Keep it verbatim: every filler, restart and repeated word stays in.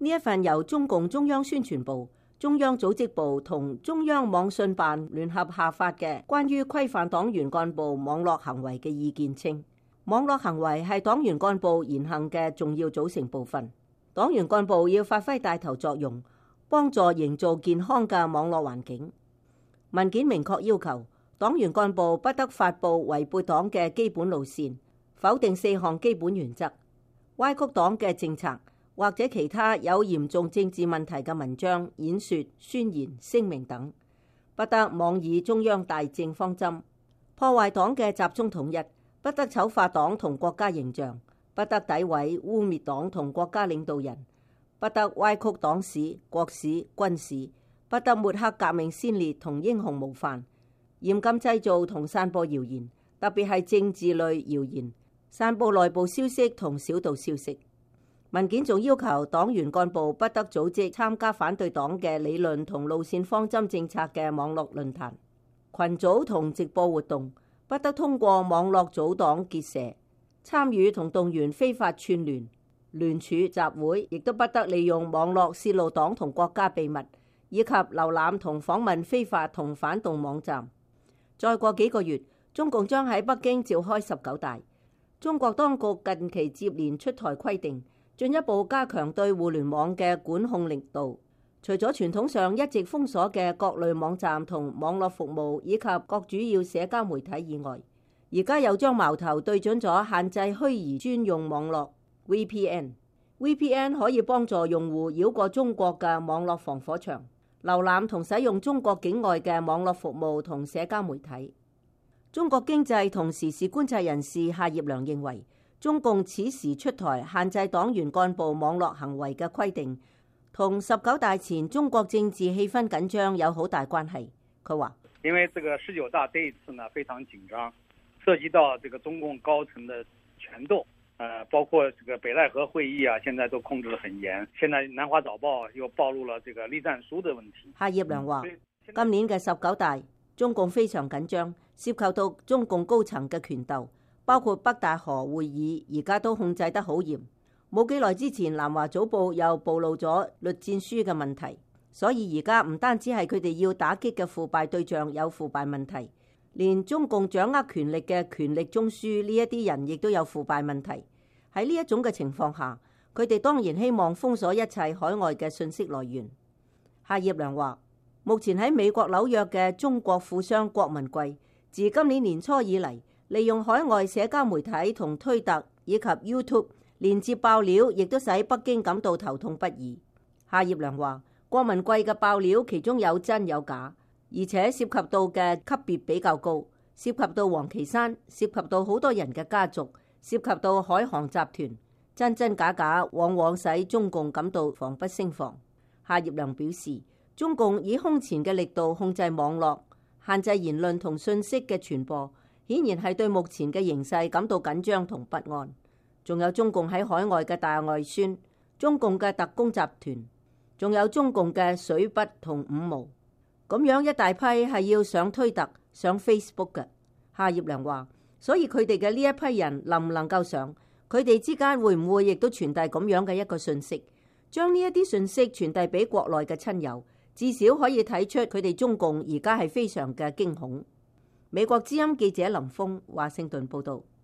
呢一份由中共中央宣傳部、中央組織部同中央網信辦聯合下發嘅關於規範黨員幹部網絡行為嘅意見稱，網絡行為係黨員幹部言行嘅重要組成部分，黨員幹部要發揮帶頭作用，幫助營造健康嘅網絡環境。文件明確要求，黨員幹部不得發布違背黨嘅基本路線、否定四項基本原則、歪曲黨嘅政策或者其他有嚴重政治問題嘅文章、演說、宣言、聲明等，不得妄議中央大政方針，破壞黨嘅集中統一，不得醜化黨同國家形象，不得詆毀污蔑黨同國家領導人，不得歪曲黨史、國史、軍史，不得抹黑革命先烈同英雄模範，嚴禁製造同散播謠言，特別係政治類謠言，散布內部消息同小道消息。文件仲要求黨員幹部不得組織參加反對黨嘅理論同路線方針政策嘅網絡論壇、群組同直播活動，不得通過網絡組黨結社、參與同動員非法串聯、聯署集會，亦都不得利用網絡泄露黨同國家秘密，以及瀏覽同訪問非法同反動網站。再過幾個月，中共將喺北京召開十九大。中國當局近期接連出台規定，進一步加強對互聯網嘅管控力度。除咗傳統上一直封鎖嘅各類網站同網絡服務以及各主要社交媒體以外，而家又將矛頭對準咗限制虛擬專用網絡 V P N。V P N 可以幫助用戶繞過中國嘅網絡防火牆，瀏覽同使用中國境外嘅網絡服務同社交媒體。中國經濟同時事觀察人士夏業良認為，中共此時出台限制黨員幹部網絡行為嘅規定，同十九大前中國政治氣氛緊張有好大關係。佢話： 因為這個十九大這一次呢非常緊張，涉及到這個中共高層的權鬥，呃，包括這個北戴河會議啊，現在都控制得很嚴。現在南華早報又暴露了這個栗戰書的問題。 夏業良話：今年嘅十九大，中共非常緊張，涉及到中共高層嘅權鬥。包括北戴河會議，而家都控制得好嚴。冇幾耐之前，南華早報又暴露咗栗戰書嘅問題，所以而家唔單止係佢哋要打擊嘅腐敗對象有腐敗問題，連中共掌握權力嘅權力中樞呢一啲人亦都有腐敗問題。喺呢一種嘅情況下，佢哋當然希望封鎖一切海外嘅信息來源。夏業良話：目前喺美國紐約嘅中國富商郭文貴，自今年年初以嚟，利用海外社交媒體同推特以及 YouTube 連接爆料，亦都使北京感到頭痛不已。夏業良話：郭文貴嘅爆料其中有真有假，而且涉及到嘅級別比較高，涉及到王岐山，涉及到好多人嘅家族，涉及到海航集團，真真假假，往往使中共感到防不勝防。夏業良表示，中共以空前嘅力度控制網絡，限制言論同信息嘅傳播，顯然係對目前嘅形勢感到緊張同不安。仲有中共喺海外嘅大外宣，中共嘅特工集團，仲有中共嘅水筆同五毛，咁樣一大批係要上推特、上 Facebook 嘅。夏業良話：所以佢哋嘅呢一批人能唔能夠上，佢哋之間會唔會亦都傳遞咁樣嘅一個信息，將呢一啲信息傳遞俾國內嘅親友，至少可以睇出佢哋中共而家係非常嘅驚恐。美國之音記者林峰華盛頓報道。